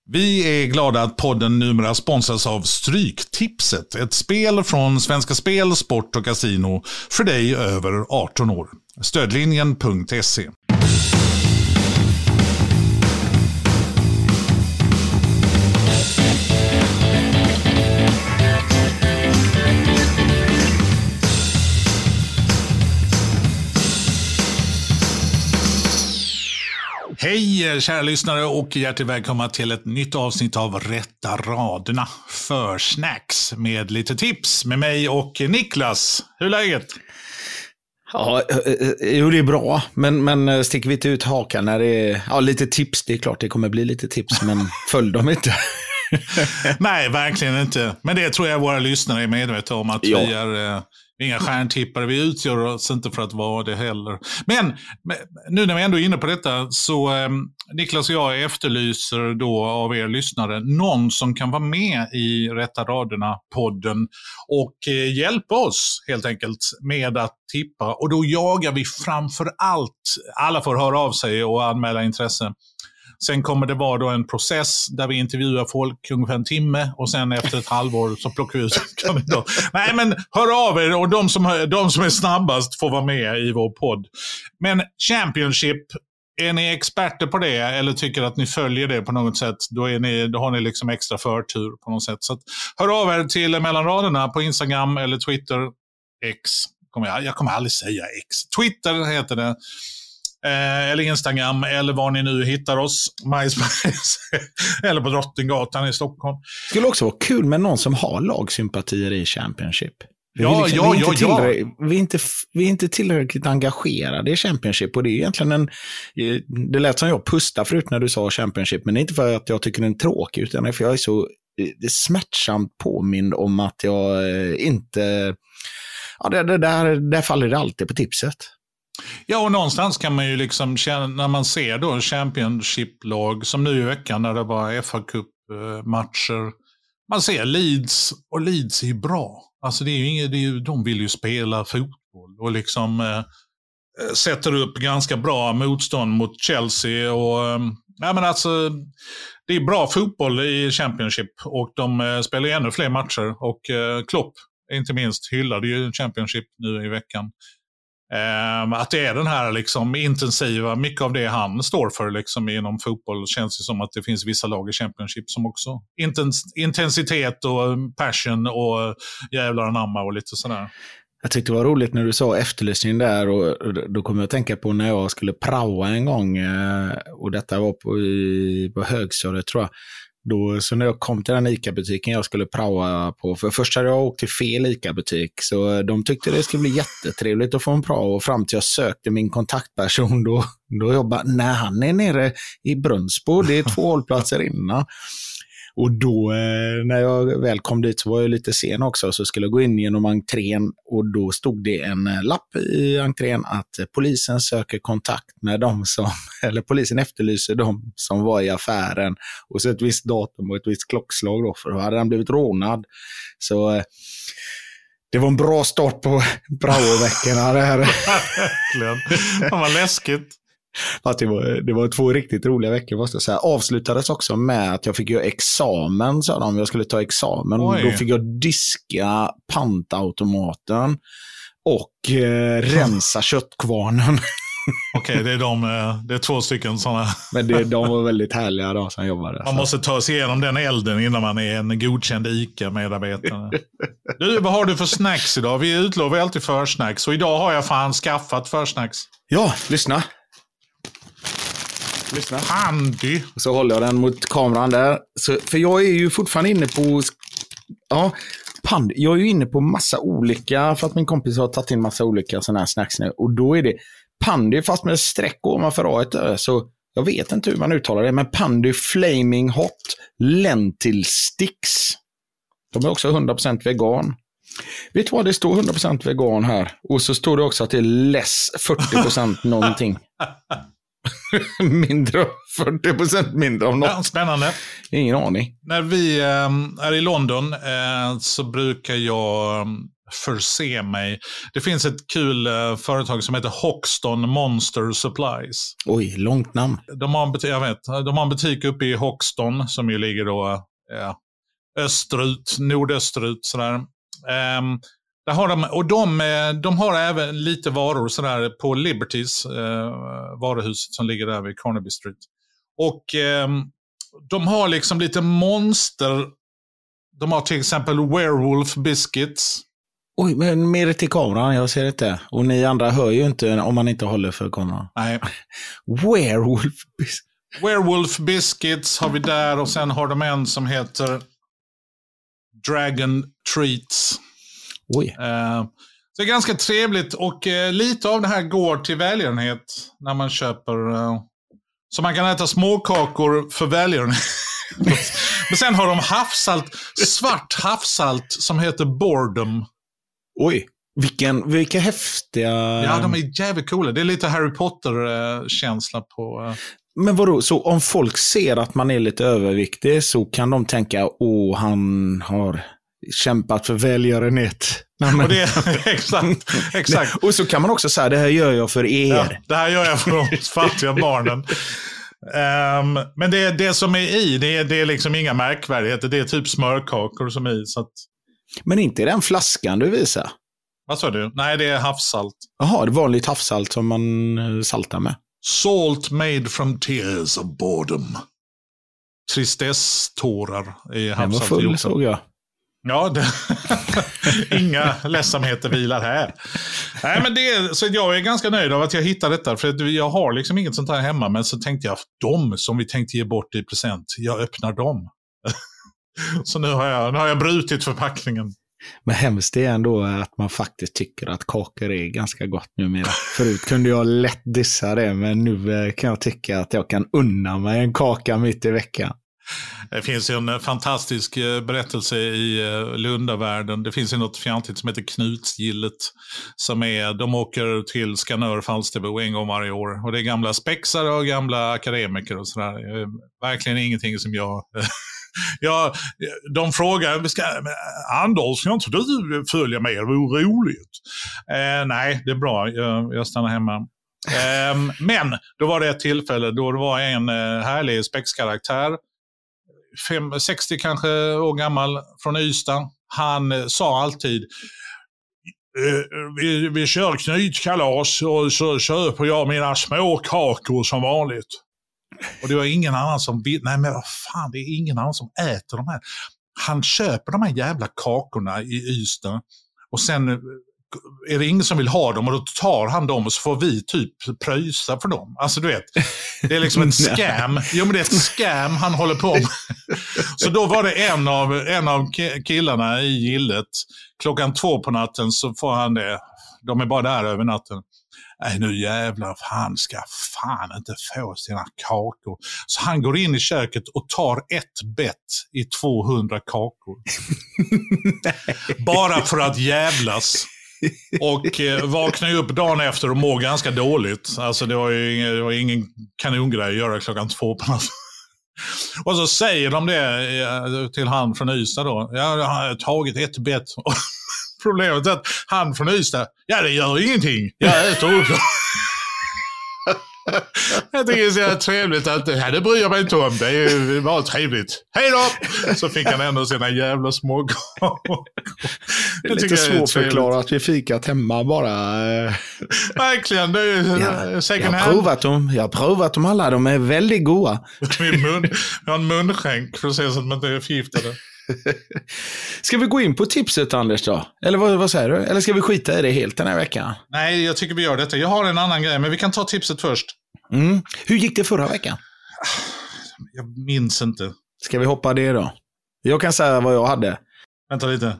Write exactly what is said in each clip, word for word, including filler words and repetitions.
Vi är glada att podden numera sponsras av Stryktipset, ett spel från Svenska Spel, Sport och Casino för dig över arton år. Stödlinjen punkt se. Hej kära lyssnare och hjärtligt välkomna till ett nytt avsnitt av Rätta raderna för snacks med lite tips med mig och Niklas. Hur är läget? Ja, jo, det är bra, men, men sticker vi inte ut hakan när det är ja, lite tips, det är klart det kommer bli lite tips, men följ dem inte. Nej, verkligen inte. Men det tror jag våra lyssnare är medvetna om att ja. vi är... Inga stjärntippare, vi utgör oss inte för att vara det heller. Men nu när vi ändå är inne på detta så eh, Niklas och jag efterlyser då av er lyssnare någon som kan vara med i Rätta raderna-podden och eh, hjälpa oss helt enkelt med att tippa. Och då jagar vi framför allt, alla får höra av sig och anmäla intresse. Sen kommer det vara då en process där vi intervjuar folk ungefär en timme och sen efter ett halvår så plockar vi ut kandidat. Nej, men hör av er och de som, de som är snabbast får vara med i vår podd. Men Championship, är ni experter på det eller tycker att ni följer det på något sätt, då, är ni, då har ni liksom extra förtur på något sätt. Så att, hör av er till mellan raderna på Instagram eller Twitter. X, kommer jag, jag kommer aldrig säga X. Twitter heter det. Eller Instagram, eller var ni nu hittar oss, MySpace, eller på Drottninggatan i Stockholm. Det skulle också vara kul med någon som har lagsympatier i Championship. Ja, liksom, ja, ja, ja. Vi är, inte, vi är inte tillräckligt engagerade i Championship, och det är egentligen en... Det lät som jag pustade förut när du sa Championship, men det är inte för att jag tycker den är tråkig, utan för jag är så det är smärtsamt påmind om att jag inte... Ja, det, det där, där faller det alltid på tipset. Ja, och någonstans kan man ju liksom känna, när man ser då Championship-lag som nu i veckan när det var F A Cup-matcher, man ser Leeds, och Leeds är ju bra. Alltså det är ju inget, det är ju, de vill ju spela fotboll och liksom eh, sätter upp ganska bra motstånd mot Chelsea och eh, ja, men alltså det är bra fotboll i Championship och de eh, spelar ännu fler matcher och eh, Klopp inte minst hyllade ju Championship nu i veckan. Um, att det är den här liksom intensiva, mycket av det han står för liksom inom fotboll, känns det som att det finns vissa lag i Championship som också intens- intensitet och passion och jävlar anamma och lite sådär. Jag tyckte det var roligt när du sa efterlysning där, och då kommer jag att tänka på när jag skulle praoa en gång, och detta var på, i, på högstadiet tror jag. Då, så när jag kom till den ICA-butiken jag skulle praoa på, för först hade jag åkt till fel ICA-butik, så de tyckte det skulle bli jättetrevligt att få en prao, och fram till jag sökte min kontaktperson då, då jag bara, nej, han är nere i Brunnsbo, det är två hållplatser innan. Och då eh, när jag väl kom dit så var jag lite sen också, så skulle jag gå in genom entrén, och då stod det en eh, lapp i entrén att eh, polisen söker kontakt med dem som, eller polisen efterlyser dem som var i affären, och så ett visst datum och ett visst klockslag då, för då hade han blivit rånad. Så eh, det var en bra start på Bravo-veckorna det här. Verkligen, det var läskigt. Att det, var, det var två riktigt roliga veckor, måste jag säga. Avslutades också med att jag fick göra examen, sa de. Jag skulle ta examen. Oj. Då fick jag diska pantautomaten och eh, rensa köttkvarnen. Okej, okay, det är de, det är två stycken sådana. Men det, de var väldigt härliga då som jobbade. Man måste ta sig igenom den elden innan man är en godkänd ICA-medarbetare. Du, vad har du för snacks idag? Vi utlovar alltid försnacks, och idag har jag fan skaffat försnacks. Ja, lyssna. Lyssna. Handy. Så håller jag den mot kameran där. Så, för jag är ju fortfarande inne på... Ja, Pandy. Jag är ju inne på massa olika... För att min kompis har tagit in massa olika sådana här snacks nu. Och då är det Pandy fast med streck ovanför A. Så jag vet inte hur man uttalar det. Men Pandy Flaming Hot Lentil Sticks. De är också hundra procent vegan. Vet du vad, det står hundra procent vegan här. Och så står det också att det är less fyrtio procent någonting. mindre, fyrtio procent mindre av något. Ja, spännande. Ingen aning. När vi äh, är i London äh, så brukar jag förse mig. Det finns ett kul uh, företag som heter Hoxton Monster Supplies. Oj, långt namn. De har en butik, jag vet, de har en butik uppe i Hoxton som ju ligger då ja, österut, nordösterut sådär. Um, där har de, och de, de har även lite varor sådär på Liberties, uh, varuhuset som ligger där vid Carnaby Street. Och um, de har liksom lite monster. De har till exempel Werewolf Biscuits. Oj, men mer till kameran, jag ser inte. Och ni andra hör ju inte om man inte håller för kameran. Nej. Werewolf Biscuits. Werewolf Biscuits har vi där och sen har de en som heter Dragon Treats. Oj. Uh, så det är ganska trevligt och uh, lite av det här går till välgörenhet när man köper. Uh, så man kan äta småkakor för välgörenhet. Men sen har de havssalt, svart havssalt som heter Boredom. Oj, vilken, vilka häftiga... Ja, de är jävligt coola. Det är lite Harry Potter-känsla på... Uh... Men vadå, så om folk ser att man är lite överviktig så kan de tänka, åh, han har kämpat för välgörenhet. Och det är, exakt, exakt. Och så kan man också säga, det här gör jag för er. Ja, det här gör jag för de fattiga barnen. Um, men det, det som är i, det är, det är liksom inga märkvärdigheter. Det är typ smörkakor som är i. Så att... Men inte den flaskan du visar? Vad sa du? Nej, det är havssalt. Jaha, det är vanligt havssalt som man saltar med. Salt made from tears of boredom. Tristess-tårar i havssalt. Den var full, såg jag. Ja, det... inga ledsamheter vilar här. Nej, men det, så jag är ganska nöjd av att jag hittade detta. För jag har liksom inget sånt här hemma. Men så tänkte jag, de som vi tänkte ge bort i present, jag öppnar dem. Så nu har, jag, nu har jag brutit förpackningen. Men hemskt är ändå att man faktiskt tycker att kakor är ganska gott numera. Förut kunde jag lätt dissa det, men nu kan jag tycka att jag kan unna mig en kaka mitt i veckan. Det finns ju en fantastisk berättelse i Lundavärlden. Det finns ju något fjantigt som heter Knutsgillet. Som är, de åker till Skanör Falsterbo en gång varje år. Och det är gamla spexare och gamla akademiker och sådär. Verkligen ingenting som jag... Ja, de frågar, ska, Anders, ska inte du följa med? Det vore roligt. Eh, nej, det är bra. Jag, jag stannar hemma. Eh, men då var det ett tillfälle då det var en eh, härlig spexkaraktär. Fem, sextio kanske år gammal från Ystad. Han eh, sa alltid eh, vi, vi kör knytkalas och så köper jag mina små kakor som vanligt. Och det var ingen annan som vill, nej men vad fan, det är ingen annan som äter de här. Han köper de här jävla kakorna i Ystad och sen är det ingen som vill ha dem och då tar han dem och så får vi typ pröjsa för dem. Alltså du vet, det är liksom ett scam. Jo men det är ett scam han håller på med. Så då var det en av, en av killarna i gillet, klockan två på natten så får han det, de är bara där över natten. Nej nu jävlar, han ska fan inte få sina kakor. Så han går in i köket och tar ett bett i tvåhundra kakor. Bara för att jävlas. Och eh, vaknar ju upp dagen efter och mår ganska dåligt. Alltså det var ju ingen, det var ingen kanongrej att göra klockan två på natten. Och så säger de det till han från Ystad då. Ja, jag har tagit ett bett. Problemet är att han från Ystad, ja det gör ingenting. Jag äter upp. Jag tycker det är så jävla trevligt att ja, det bryr jag mig inte om. Det är ju bara trevligt. Hej då! Så fick han ändå sina jävla små kakor. Det är lite svårförklarat att vi fikat hemma bara. Verkligen, det är ju ja, second jag har hand. provat dem, jag har provat dem alla, de är väldigt goda. Min mun, jag har en munskänk för att se så att man inte är förgiftade. Ska vi gå in på tipset, Anders då? Eller vad, vad säger du? Eller ska vi skita i det helt den här veckan? Nej, jag tycker vi gör detta. Jag har en annan grej, men vi kan ta tipset först. Mm. Hur gick det förra veckan? Jag minns inte. Ska vi hoppa det då? Jag kan säga vad jag hade. Vänta lite.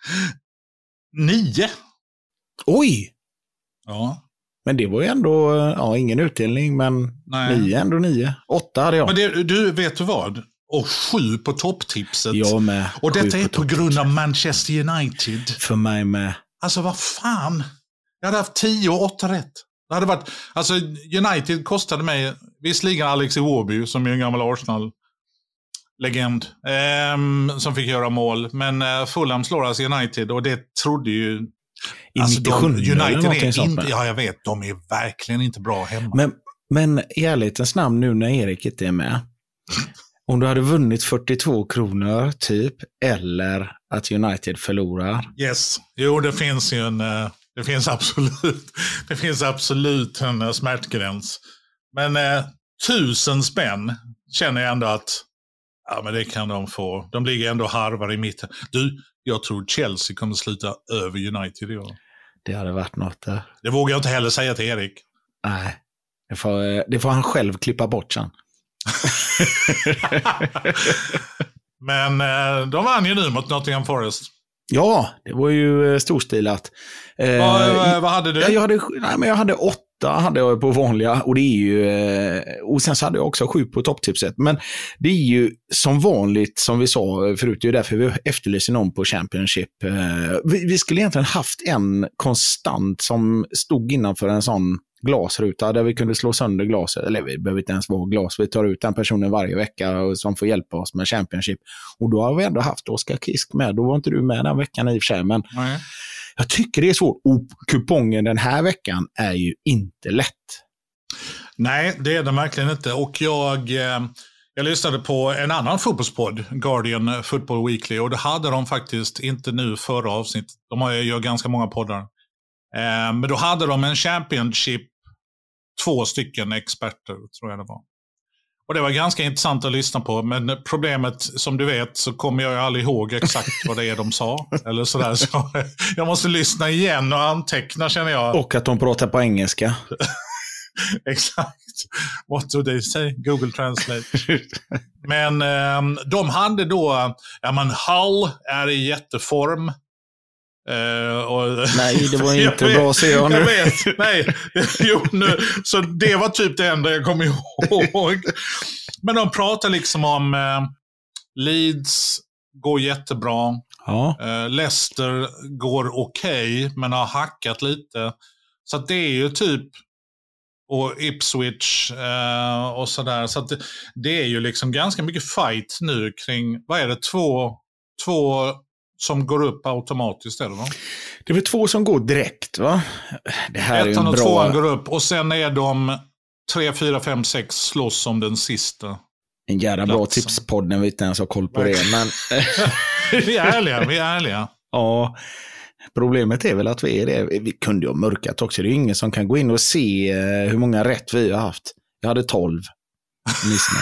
Nio. Oj! Ja. Men det var ju ändå, ja, ingen utdelning, men Nej. nio ändå nio. Åtta hade jag. Men det, du, vet du vad? Och sju på topptipset. Jag med. Och detta Sju är på på grund av Manchester United. För mig med. Alltså vad fan? Jag hade haft tio och åtta rätt. Det hade varit, alltså United kostade mig, visserligen Alex Iwobi som är en gammal Arsenal legend, eh, som fick göra mål. Men eh, Fulham slår alltså United, och det trodde ju... I alltså de, United är inte, sånt, ja jag vet, de är verkligen inte bra hemma. Men, men i ärlighetens namn, nu när Erik inte är med, om du hade vunnit fyrtiotvå kronor typ, eller att United förlorar. Yes, jo det finns ju en, det finns absolut, det finns absolut en smärtgräns. Men eh, tusen spänn känner jag ändå att, ja men det kan de få. De ligger ändå harvar i mitten. Du, jag tror Chelsea kommer sluta över United i år. Det hade varit något där. Det vågar jag inte heller säga till Erik. Nej, det får, det får han själv klippa bort sen. Men eh, de vann ju nu mot Nottingham Forest. Ja, det var ju storstilat. Eh, vad, vad hade du? Jag, jag, hade, nej, men jag hade åtta hade jag på vanliga, och det är ju och sen så hade jag också sju på topptipset. Men det är ju som vanligt, som vi sa förut, det är därför vi efterlyser någon på Championship. Vi, vi skulle egentligen haft en konstant som stod innanför en sån glasruta där vi kunde slå sönder glaset, eller vi behöver inte ens vara glas, vi tar ut den personen varje vecka som får hjälpa oss med Championship, och då har vi ändå haft Oskar Kisk med. Då var inte du med den veckan i och för sig, men nej. Jag tycker det är svårt, och kupongen den här veckan är ju inte lätt. Nej, det är den verkligen inte, och jag jag lyssnade på en annan fotbollspodd, Guardian Football Weekly, och det hade de faktiskt inte nu förra avsnitt. De har ju ganska många poddar. Eh, men då hade de en Championship, två stycken experter tror jag det var. Och det var ganska intressant att lyssna på, men problemet, som du vet, så kommer jag ju aldrig ihåg exakt vad det är de sa. Eller sådär, så jag måste lyssna igen och anteckna, känner jag. Och att de pratar på engelska. Exakt. What do they say? Google Translate. Men eh, de hade då, ja men Hull är i jätteform. Uh, och, nej, det var inte jag bra, ser jag nu. Jag vet, nej. Jo, nu. Så det var typ det enda jag kom ihåg. Men de pratar liksom om uh, Leeds går jättebra. Ja. Uh, Leicester går okej, okay, men har hackat lite. Så att det är ju typ, och Ipswich uh, och sådär. Så att det, det är ju liksom ganska mycket fight nu kring, vad är det, två två som går upp automatiskt, eller va? Det är väl två som går direkt, va? Det här Ettan är och bra... tvåan går upp, och sen är de tre, fyra, fem, sex slåss om den sista. En jävla bra tipspodd när vi inte ens har koll på det, men... vi är ärliga, vi är ärliga. Ja, problemet är väl att vi är det. Vi kunde ju ha mörkat också. Det är ju ingen som kan gå in och se hur många rätt vi har haft. Jag hade tolv. Missnöjd.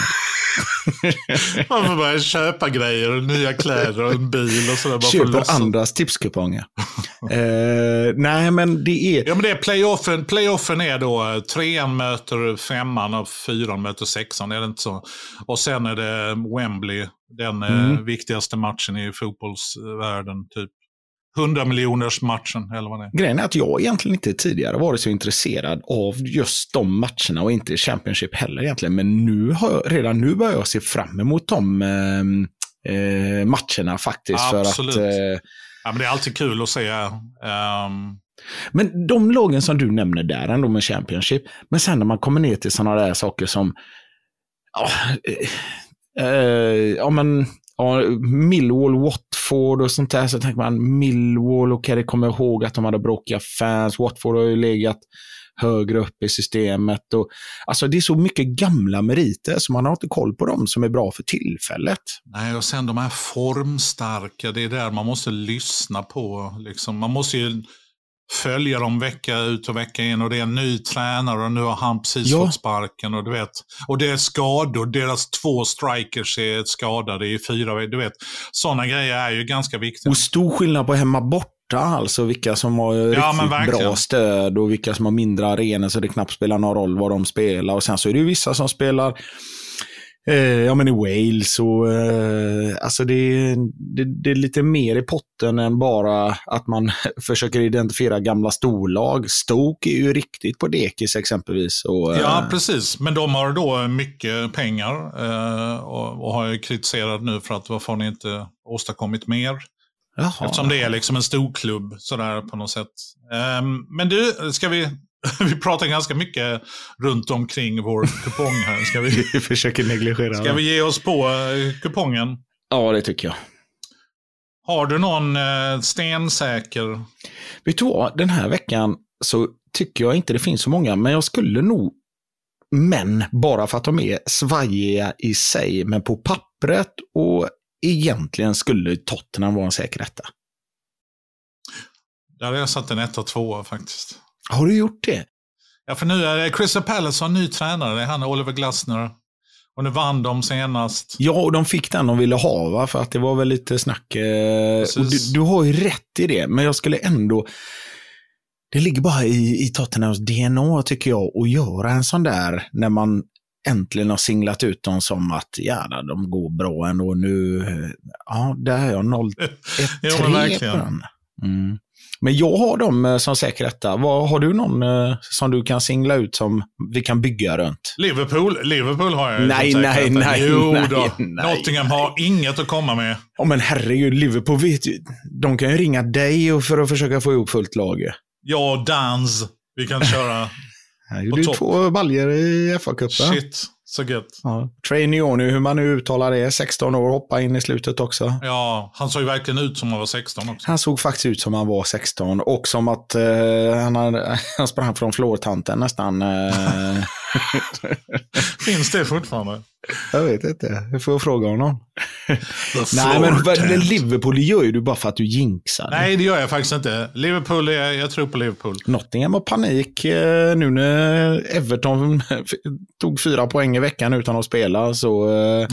Man får bara köpa grejer, nya kläder och en bil och sådär. Köper andras tipskuponger. eh, nej, men det är... Ja, men det är playoffen. Playoffen är då trean möter femman och fyran möter sexan. Är det inte så? Och sen är det Wembley, den mm. eh, viktigaste matchen i fotbollsvärlden, typ. hundra miljoners matchen, eller vad det är. Grejen är att jag egentligen inte tidigare varit så intresserad av just de matcherna, och inte Championship heller egentligen. Men nu har jag, redan nu börjar jag se fram emot de eh, eh, matcherna faktiskt. Absolut. För att, eh, ja, men det är alltid kul att se. Um... Men de lagen som du nämner där ändå med Championship, men sen när man kommer ner till sådana där saker som oh, eh, eh, ja men ja, Millwall, Watford och sånt där, så tänker man Millwall, och kan det komma ihåg att de hade bråkiga fans. Watford har ju legat högre upp i systemet, och alltså det är så mycket gamla meriter så man har inte koll på dem som är bra för tillfället. Nej, och sen de här formstarka, det är där man måste lyssna på liksom. Man måste ju följa dem vecka ut och vecka in, och det är en ny tränare och nu har han precis ja. fått sparken, och du vet, och det är skador, deras två strikers är skadade i fyra, du vet, sådana grejer är ju ganska viktiga. Och stor skillnad på hemma borta, alltså vilka som har ja, riktigt bra stöd och vilka som har mindre arenor så det knappt spelar någon roll vad de spelar, och sen så är det ju vissa som spelar Eh, ja, men i Wales och eh, alltså det, det, det är lite mer i potten än bara att man försöker identifiera gamla storlag. Stoke är ju riktigt på dekis exempelvis. Och, eh, ja, precis. Men de har då mycket pengar eh, och, och har ju kritiserat nu för att varför ni inte åstadkommit mer. Jaha. Eftersom det är liksom en stor klubb sådär på något sätt. Eh, men du, ska vi vi pratar ganska mycket runt omkring vår kupong här. Ska vi, vi försöker negligera. Ska vi ge oss på uh, kupongen? Ja, det tycker jag. Har du någon uh, stensäker? Vet du vad, den här veckan så tycker jag inte det finns så många, men jag skulle nog, men bara för att de är svajiga i sig, men på pappret och egentligen skulle Tottenham vara en säker etta. Där har jag satt en ett och två faktiskt. Har du gjort det? Ja, för nu är det Crystal Palace har en ny tränare, det är han Oliver Glasner. Och nu vann de senast. Ja, och de fick den de ville ha, va? För att det var väl lite snack. Eh, och du, du har ju rätt i det, men jag skulle ändå... Det ligger bara i, i Tottenhams D N A tycker jag, att göra en sån där när man äntligen har singlat ut dem som att ja, de går bra ändå nu. Ja, där har jag noll ett tre på den. Mm. Men jag har dem som säker etta. Vad, har du någon eh, som du kan singla ut som vi kan bygga runt? Liverpool, Liverpool har jag. Nej, nej, nej. Jo nej, då. nej, Nottingham nej. har inget att komma med. Ja, men herregud, Liverpool vet ju. De kan ju ringa dig för att försöka få ihop fullt lag. Ja, dans. Vi kan köra. Det är ju två baljer i F A-cupen. Shit, så gött. Ja. Trainioni, hur man nu uttalar det, sexton år, hoppa in i slutet också. Ja, han såg ju verkligen ut som han var sexton också. Han såg faktiskt ut som han var sexton och som att eh, han, hade, han sprang från flårtanten nästan. Eh. Finns det fortfarande? Jag vet inte, jag får fråga honom. Nej, men Liverpool gör ju du bara för att du jinxar. Nej, det gör jag faktiskt inte. Liverpool, är, jag tror på Liverpool. Nottingham har panik eh, nu när Everton tog fyra poäng i veckan utan att spela, så, eh,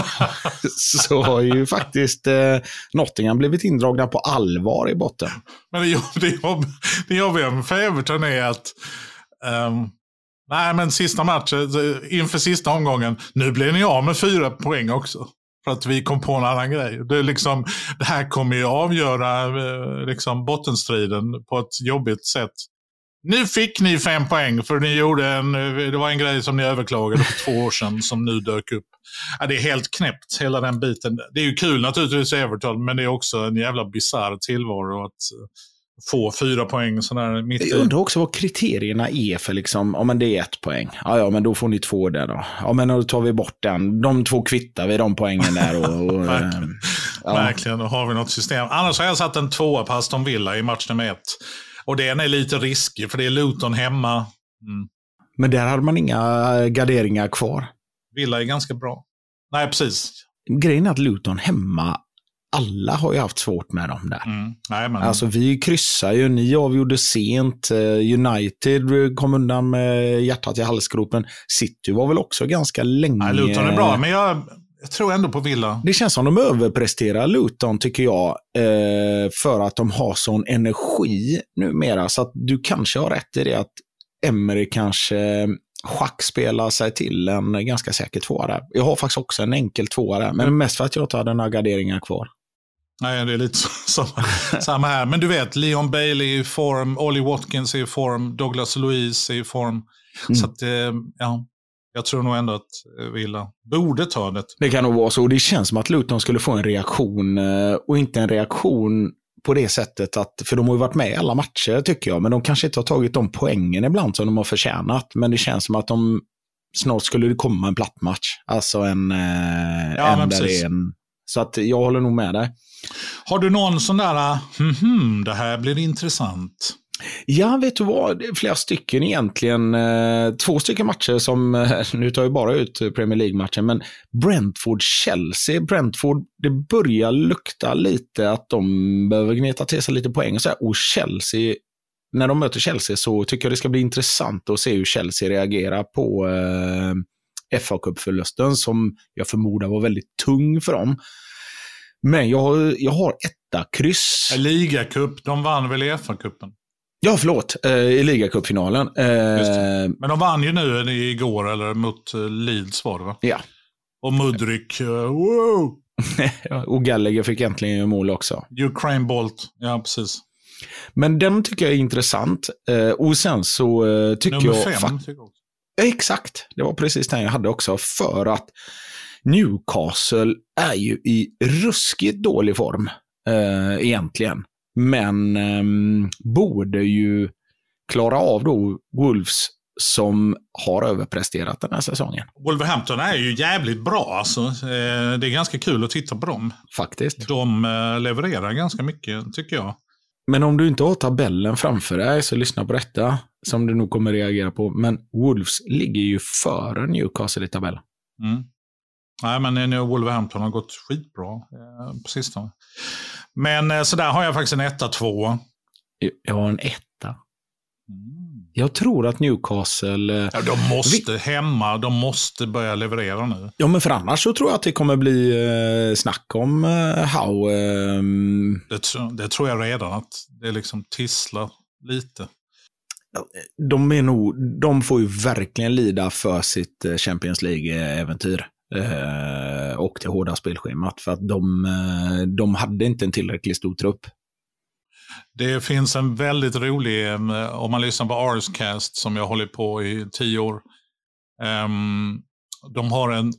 så har ju faktiskt eh, Nottingham blivit indragna på allvar i botten. Men det jobb, det jobb, det jobbiga för Everton är att um, nej, men sista matchen, inför sista omgången, nu blir ni av med fyra poäng också. För att vi kom på en annan grej. Det, är liksom, det här kommer ju avgöra liksom, bottenstriden på ett jobbigt sätt. Nu fick ni fem poäng för ni gjorde en, det var en grej som ni överklagade för två år sedan som nu dök upp. Ja, det är helt knäppt, hela den biten. Det är ju kul naturligtvis i Everton, men det är också en jävla bizarr tillvaro att få fyra poäng sådär mitt i. Jag undrar också vad kriterierna är för liksom, ja men det är ett poäng. Ja, ja men då får ni två där då. Ja men då tar vi bort den. De två kvittar vi de poängen där. Och, och, Verkligen. Ja. Verkligen, då har vi något system. Annars har jag satt en tvåa på Aston Villa i match nummer ett. Och den är lite riskig för det är Luton hemma. Mm. Men där hade man inga garderingar kvar. Villa är ganska bra. Nej, precis. Grejen är att Luton hemma, alla har ju haft svårt med dem där. Mm. Nej, men... Alltså vi kryssar ju, ni avgjorde sent, United kom undan med hjärtat i halsgropen. City var väl också ganska länge. Nej, Luton är bra, men jag, jag tror ändå på Villa. Det känns som de överpresterar Luton tycker jag, för att de har sån energi numera, så att du kanske har rätt i det att Emery kanske schackspelar sig till en ganska säker tvåa där. Jag har faktiskt också en enkel tvåa där, men mm. mest för att jag tar den här garderingen kvar. Nej, det är lite så, samma här. Men du vet, Leon Bailey är i form, Ollie Watkins är i form, Douglas Luiz är i form. Mm. Så att, ja, jag tror nog ändå att Villa borde ta det. Det kan nog vara så. Och det känns som att Luton skulle få en reaktion, och inte en reaktion på det sättet att, för de har ju varit med i alla matcher tycker jag, men de kanske inte har tagit de poängen ibland som de har förtjänat, men det känns som att de snart skulle det komma en platt match. Alltså en, ja, en där en. Så att jag håller nog med dig. Har du någon sån där, hmm, det här blir intressant? Ja, vet du vad? Det är flera stycken egentligen. Två stycken matcher som, nu tar jag bara ut Premier League-matchen, men Brentford-Chelsea. Brentford, det börjar lukta lite att de behöver gneta till sig lite poäng. Och, så här, och Chelsea, när de möter Chelsea så tycker jag det ska bli intressant att se hur Chelsea reagerar på eh, F A-cupförlusten som jag förmodar var väldigt tung för dem. Men jag, jag har etta kryss. Ligacup, de vann väl i F A-cupen? Ja, förlåt. Eh, I ligacupfinalen. Eh, Men de vann ju nu igår, eller mot Leeds var det, va? Ja. Och Mudryk, uh, wow! Och Gallagher fick äntligen mål också. Ukraine Bolt, ja precis. Men den tycker jag är intressant. Eh, och sen så eh, tycker Nummer jag... Nummer fem, fa- tycker jag också. Exakt, det var precis den jag hade också. För att Newcastle är ju i ruskigt dålig form eh, egentligen. Men eh, borde ju klara av då Wolves som har överpresterat den här säsongen. Wolverhampton är ju jävligt bra. Alltså. Det är ganska kul att titta på dem. Faktiskt. De levererar ganska mycket, tycker jag. Men om du inte har tabellen framför dig så lyssna på detta som du nog kommer reagera på. Men Wolves ligger ju före Newcastle i tabellen. Mm. Nej, men nu Wolverhampton har gått skitbra eh, på sistone. Men eh, så där har jag faktiskt en etta, två. Jag har en etta. Mm. Jag tror att Newcastle... Ja, de måste vi... hemma, de måste börja leverera nu. Ja, men för annars så tror jag att det kommer bli eh, snack om eh, how... Eh... Det, det tror jag redan, att det liksom tisslar lite. De, är nog, de får ju verkligen lida för sitt Champions League-äventyr. Eh, och det hårda spelschemat. För att de, de hade inte en tillräckligt stor trupp. Det finns en väldigt rolig, om man lyssnar på Arscast som jag håller på i tio år. Um, de har en,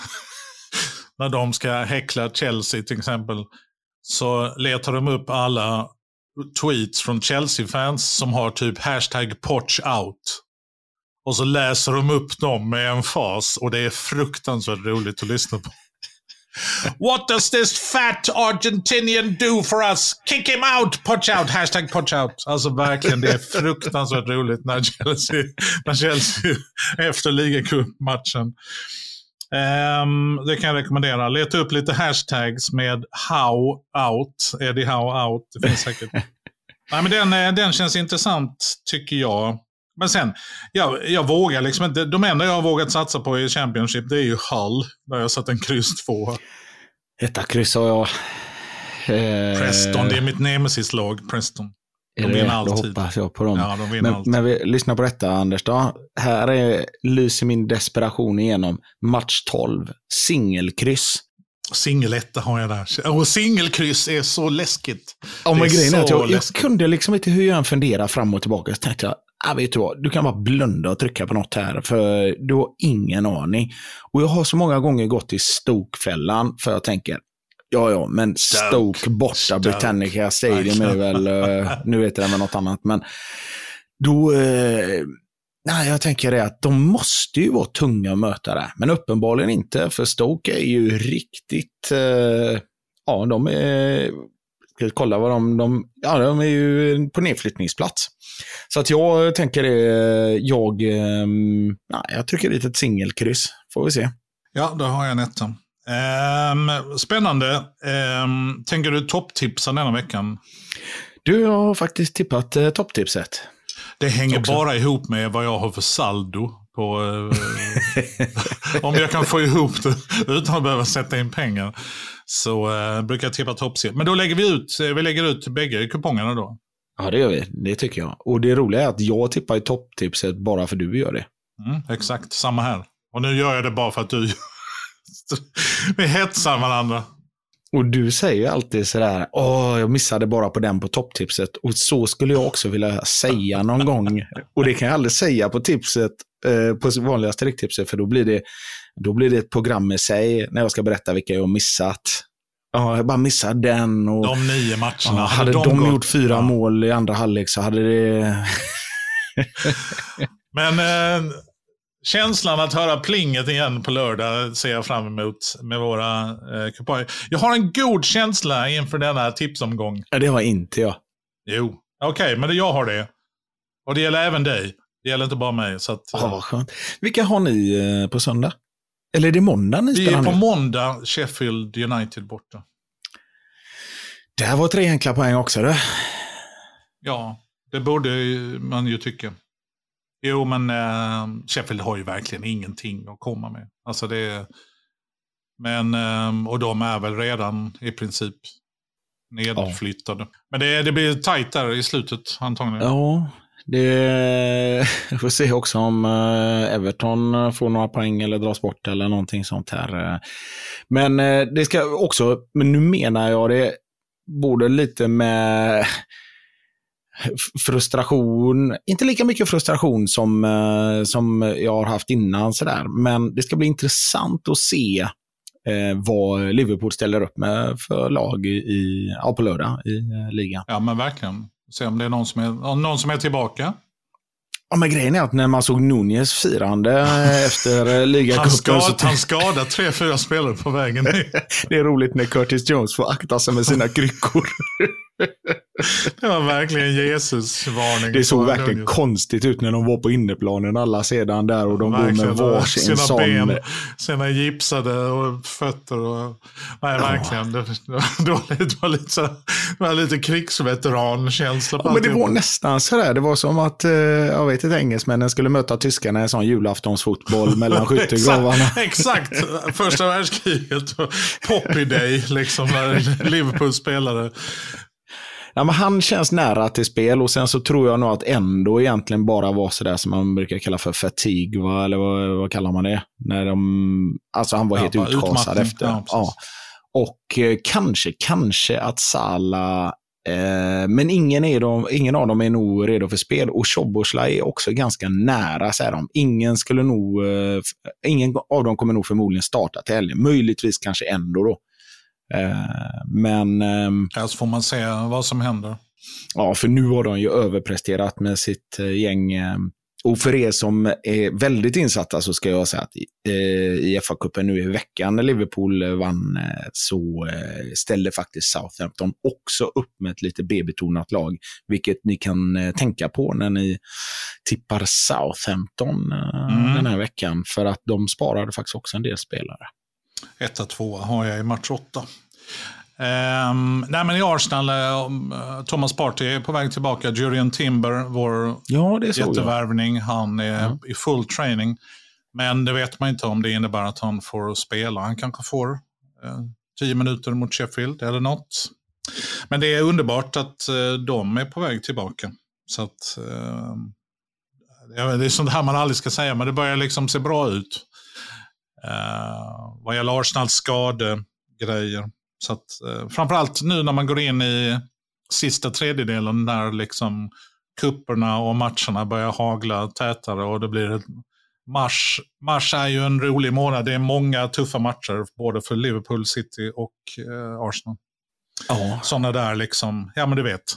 när de ska häckla Chelsea till exempel, så letar de upp alla tweets från Chelsea-fans som har typ hashtag Poch out. Och så läser de upp dem med en fas och det är fruktansvärt roligt att lyssna på. What does this fat Argentinian do for us? Kick him out, Poch out, hashtag Poch out. Alltså verkligen, det är fruktansvärt roligt när Chelsea, när Chelsea efter ligacupmatchen. Um, det kan jag rekommendera. Leta upp lite hashtags med how out. Eddie how out. Det finns säkert. Nej, men den, den känns intressant tycker jag. Men sen, jag, jag vågar liksom inte. De enda jag har vågat satsa på i Championship, det är ju Hull. Där jag satt en kryss två. Detta kryss har jag. Eh... Preston, det är mitt nemesis-lag. Preston. De vinner alltid. Då hoppas jag på dem. Ja, de vinner men, alltid. men vi lyssnar på detta, Anders. Då. Här är, lyser min desperation igenom. Match tolv. Singelkryss. Singeletta har jag där. Och singelkryss är så läskigt. Ja, men grejen är att jag, jag kunde liksom inte hur jag funderar fram och tillbaka. Så tänkte jag, ah, vet du vad, du kan bara blunda och trycka på något här. För du har ingen aning. Och jag har så många gånger gått i Stoke-fällan. För jag tänker, ja ja, men Stoke, Stoke borta, Stoke. Britannica Stadium är väl, uh, nu vet jag med något annat. Men då... Uh, Nej, jag tänker det att de måste ju vara tunga att möta det. Men uppenbarligen inte, för Stoke är ju riktigt... Eh, ja, de är... Ska vi kolla vad de... de ja, de är ju på nedflyttningsplats. Så att jag tänker det... Jag... Eh, nej, jag trycker dit ett singelkryss. Får vi se. Ja, då har jag en etta. Um, spännande. Um, tänker du topptipsa denna veckan? Du har faktiskt tippat eh, topptipset. Det hänger också bara ihop med vad jag har för saldo på, eh, om jag kan få ihop det utan att behöva sätta in pengar, så eh, brukar jag tippa topptipset. Men då lägger vi ut, vi lägger ut bägge kupongerna då. Ja, det gör vi. Det tycker jag. Och det roliga är att jag tippar i topptipset bara för du gör det. Mm, exakt, samma här. Och nu gör jag det bara för att du vi hetsar varandra. Och du säger alltid sådär, åh, jag missade bara på den på topptipset. Och så skulle jag också vilja säga någon gång. Och det kan jag aldrig säga på tipset, eh, på vanliga stricktipset, för då blir det, då blir det ett program med sig när jag ska berätta vilka jag har missat. Ja, jag bara missade den. Och, de nio matcherna. Ja, hade, hade de, de gjort fyra ja. mål i andra halvlek så hade det... Men... Eh... känslan att höra plinget igen på lördag ser jag fram emot med våra eh, kuponger. Jag har en god känsla inför denna tipsomgång. Ja, det har inte jag. Jo, okej, okay, men det, jag har det. Och det gäller även dig. Det gäller inte bara mig. Så att, ja, vad skönt. Vilka har ni eh, på söndag? Eller är det måndag ni spelar? Vi är på nu? måndag, Sheffield United borta. Det här var tre enkla poäng också, det. Ja, det borde man ju tycka. Jo, men äh, Sheffield har ju verkligen ingenting att komma med. Alltså det är, men, äh, och de är väl redan i princip nedflyttade. Ja. Men det, det blir tajt där i slutet antagligen. Ja, det jag får se också om äh, Everton får några poäng eller dras bort eller någonting sånt här. Men äh, det ska också, men nu menar jag det både lite med... frustration, inte lika mycket frustration som, eh, som jag har haft innan sådär, men det ska bli intressant att se eh, vad Liverpool ställer upp med för lag i, ja, på lördag i eh, ligan. Ja, men verkligen. Se om det är någon som är, någon som är tillbaka. Ja, men grejen är att när man såg Nunez firande efter ligacupen... Han, skad, så... han skadade tre, fyra spelare på vägen ner. Det är roligt när Curtis Jones får akta sig med sina kryckor. Det var verkligen Jesus-varning. Det såg verkligen Nunez. Konstigt ut när de var på inneplanen alla sedan där och de verkligen, går med varsin sina sån... ben, sina gipsade och fötter och... Nej, ja. verkligen. Det, det, var, det, var lite, så, det var lite krigsveteran-känsla på ja, men det var nästan sådär. Det var som att, jag vet inte, engelsmännen skulle möta tyskarna i en sån julaftonsfotboll mellan skyttegravarna. exakt, exakt. Första världskriget. Poppy Day, liksom, när Liverpool spelade. Ja, men han känns nära till spel och sen så tror jag nog att ändå egentligen bara var sådär som man brukar kalla för fatigue, va? Eller vad, vad kallar man det? När de, alltså han var ja, helt utschasad efter. Ja, ja. Och eh, kanske, kanske att Salah, eh, men ingen, är de, ingen av dem är nog redo för spel och Szoboszlai är också ganska nära, säger de. Ingen skulle nog, eh, ingen av dem kommer nog förmodligen starta till helgen. Möjligtvis kanske ändå då. Men alltså får man se vad som händer. Ja, för nu har de ju överpresterat med sitt gäng. Och för er som är väldigt insatta så ska jag säga att i F A-cupen nu i veckan när Liverpool vann så ställde faktiskt Southampton också upp med ett lite B-betonat lag, vilket ni kan tänka på när ni tippar Southampton mm. den här veckan, för att de sparade faktiskt också en del spelare. ett två har jag i match åtta. Um, nej, men i Arsenal, uh, Thomas Partey är på väg tillbaka. Jurriën Timber, vår ja, det är så jättevärvning, han är mm. i full training. Men det vet man inte om det innebär att han får spela. Han kanske får uh, tio minuter mot Sheffield eller något. Men det är underbart att uh, de är på väg tillbaka. Så att uh, det är sånt här man aldrig ska säga, men det börjar liksom se bra ut. Uh, vad gäller Arsenals skadegrejer. Så att, uh, framförallt nu när man går in i sista tredjedelen när liksom kupperna och matcherna börjar hagla tätare och det blir ett mars. Mars är ju en rolig månad. Det är många tuffa matcher både för Liverpool, City och uh, Arsenal. Ja. Sådana där liksom, ja men du vet,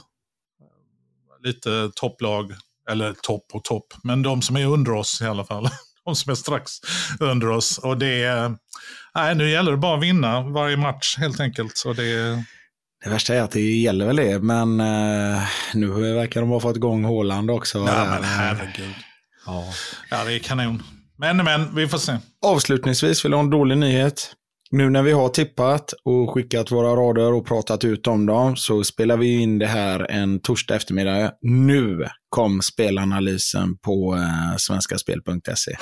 lite topplag, eller topp och topp, men de som är under oss i alla fall. De som är strax under oss. Och det är, nej, nu gäller det bara att vinna varje match helt enkelt. Och det, det värsta är att det gäller väl det. Men uh, nu verkar de ha fått igång Haaland också. Ja, men herregud. Ja. ja, det är kanon. Men, men, vi får se. Avslutningsvis vill jag ha en dålig nyhet. Nu när vi har tippat och skickat våra rader och pratat ut om dem så spelar vi in det här en torsdag eftermiddag. Nu kom spelanalysen på eh, svenskaspel punkt se.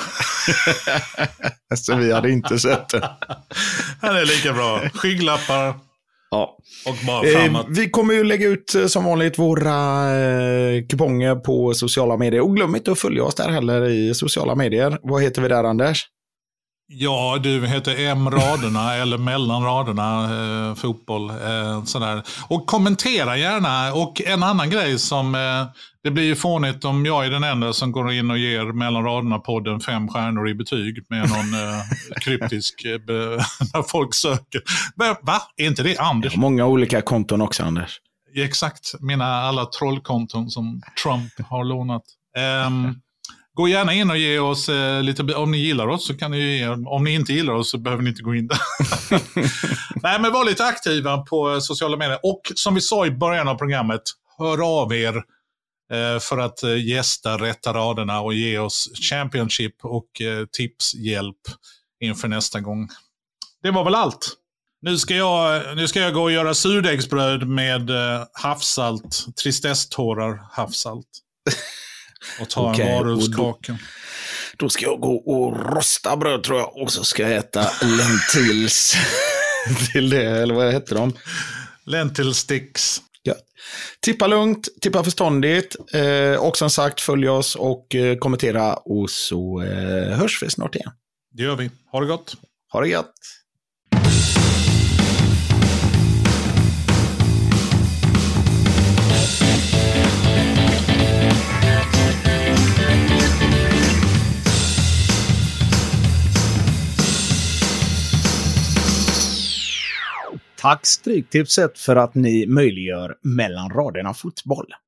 Så vi hade inte sett det. Det är lika bra. Skygglappar. Ja. Och bara framåt. Eh, vi kommer ju lägga ut som vanligt våra eh, kuponger på sociala medier. Och glöm inte att följa oss där heller i sociala medier. Vad heter vi där, Anders? Ja, du heter M-raderna eller mellan raderna, eh, fotboll, eh, sådär. Och kommentera gärna. Och en annan grej som, eh, det blir ju fånigt om jag är den enda som går in och ger mellan raderna-podden fem stjärnor i betyg med någon eh, kryptisk, eh, när folk söker. Va? Är inte det Anders? Ja, många olika konton också, Anders. Exakt, mina alla trollkonton som Trump har lånat. Um, Gå gärna in och ge oss eh, lite, om ni gillar oss så kan ni ge, om ni inte gillar oss så behöver ni inte gå in där. Nej, men var lite aktiva på sociala medier. Och som vi sa i början av programmet, hör av er eh, för att eh, gästa rätta raderna och ge oss Championship och eh, tipshjälp inför nästa gång. Det var väl allt. Nu ska jag, nu ska jag gå och göra surdegsbröd med eh, havssalt, tristesstårar havssalt. Och ta okay, en varulvskaka. Då ska jag gå och rosta bröd tror jag. Och så ska jag äta lentils till det, eller vad heter de? Lentilsticks. Ja. Tippa lugnt, tippa förståndigt. Eh, och som sagt, följ oss och eh, kommentera. Och så eh, hörs vi snart igen. Det gör vi. Ha det gott. Ha det gott. Tack Stryktipset för att ni möjliggör mellan raderna fotboll.